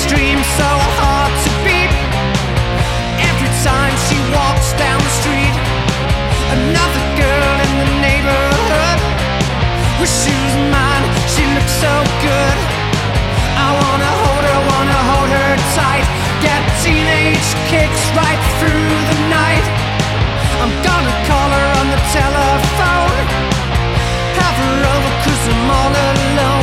dream so hard to beat. Every time she walks down the street, another girl in the neighborhood. Wish she was mine, she looks so good. I wanna hold her tight. Get teenage kicks right through the night. I'm gonna call her on the telephone, have her over 'cause I'm all alone.